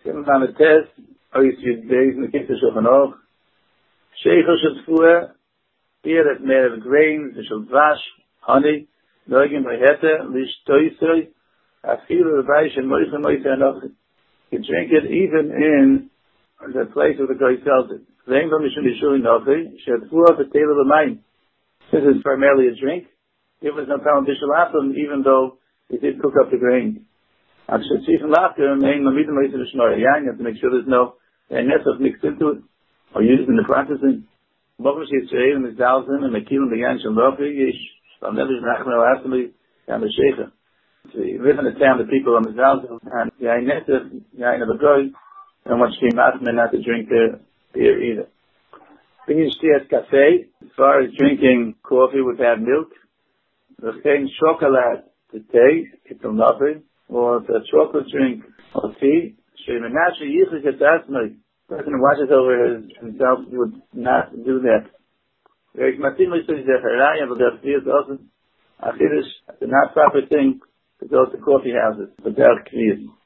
Kim van het test, ois je deze, de kitte shulchan aruch. Sheichel shel tfuah, here that made of grains, the shel dvash, honey, noigim behete, lish toisoi, afilu v'vaysh and moicha moicha anochim. You drink it even in the place where the guy sells it. This is primarily a drink. It was no problem even though it did cook up the grain. You have to make sure there's no nesaf mixed into it or used in the processing. We live in a town that people are mizalzel and yain nesaf, yain of a goy, and one should be matman not to drink their beer either. Cafe, as far as drinking coffee without milk, the same chocolate to tea, kittel nothing, or a chocolate drink or tea. The person who watches over himself would not do that. It's not proper thing to go to coffee houses without clear.